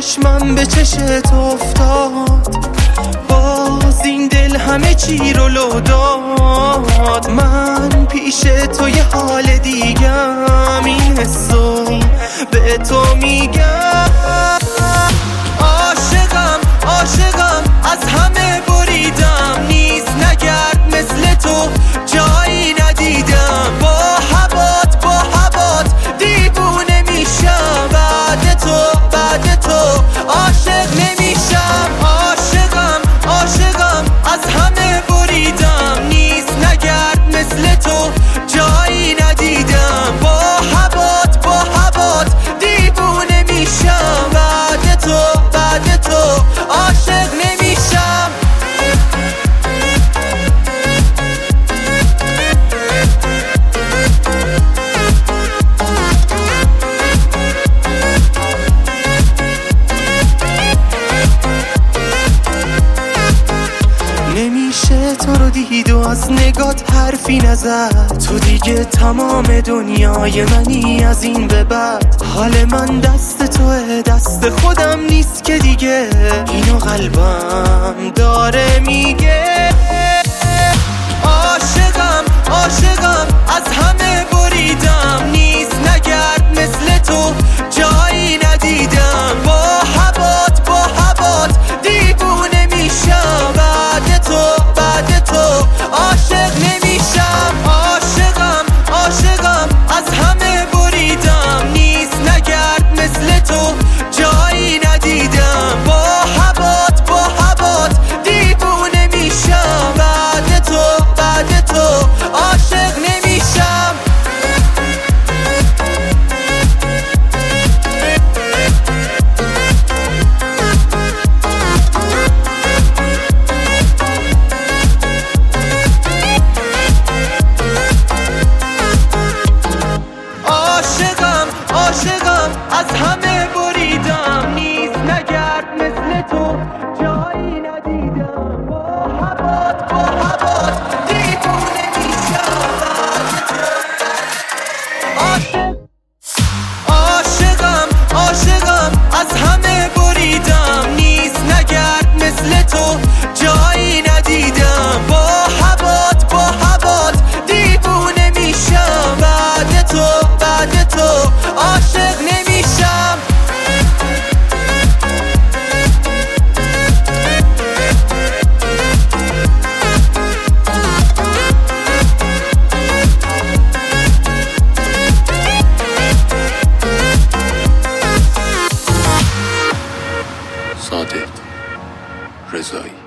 چشمم به چشت افتاد، باز این دل همه چی رو لو داد. من پیش تو یه حال دیگم، این حسو به تو میگم. عاشقم عاشقم از همه بریدم، نیست نگرد مثل تو جایی ندیدم. با هوات دیوونه میشم، بعد تو عاشق نمیشم. عاشقم عاشقم از همه بریدم، نیست نگرد مثل تو جایی ندیدم. با هوات دیوونه میشم، بعد تو عاشق نمیشم. نمیشه تو رو دید و از نگات حرفی نزد. تو دیگه تمام دنیای منی از این به بعد. حال من دست توه، دست خودم نیست که دیگه. اینو قلبم داره میگه. عاشقم عاشقم از همه بریدم، نیست نگرد مثل تو جایی ندیدم. با هوات دیوونه میشم، بعد تو عاشق نمیشم. عاشقم عاشقم از همه بریدم، نیست نگرد مثل تو جایی ندیدم. با هوات دیوونه میشم، بعد تو عاشق نمیشم. عاشقم از همه بریدم، نیست نگرد مثل تو جایی ندیدم. با هوات دیوونه میشم، عاشقم از همه بریدم، نیست نگرد مثل تو جایی ندیدم. با هوات دیوونه میشم، بعد تو عاشق نمیشم. صادق رضایی.